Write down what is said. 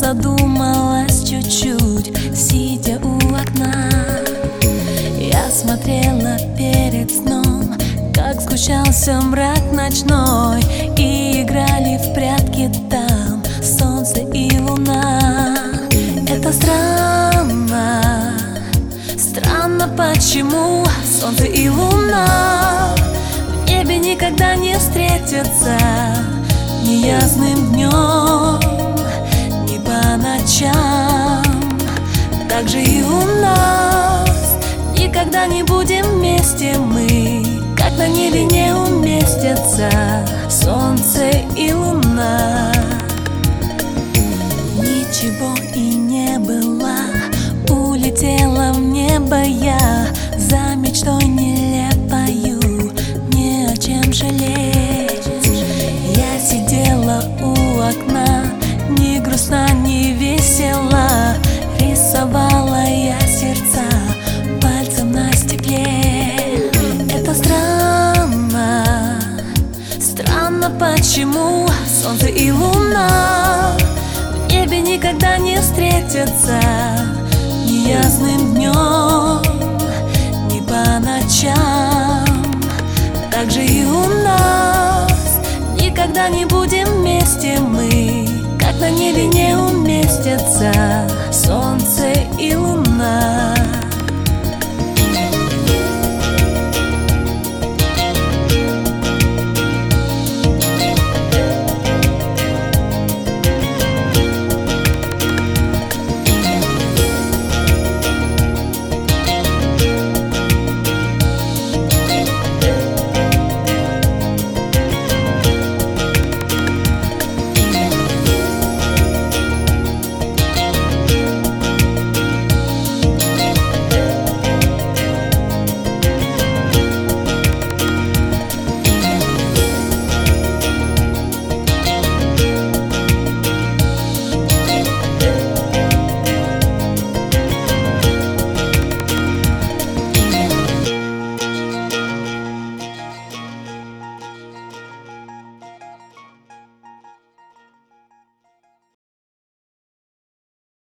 задумалась чуть-чуть, сидя у окна. Я смотрела перед сном, как сгущался мрак ночной, и играли в прятки там солнце и луна. Это странно, странно, почему солнце и луна в небе никогда не встретятся ни ясным днем, ни по ночам. Так же и у нас никогда не будем вместе мы, как на небе не уместятся солнце и луна. Ничего и не было, улетела в небо я за мечтой нелепою, не о чем жалеть. Я сидела у окна, ни грустна, ни весела, рисовала я сердца пальцем на стекле. Это странно, странно, почему солнце и луна в небе никогда не встретятся ни ясным днем, ни по ночам. Так же и у нас никогда не будем вместе мы, как на небе не уместятся солнце и луна.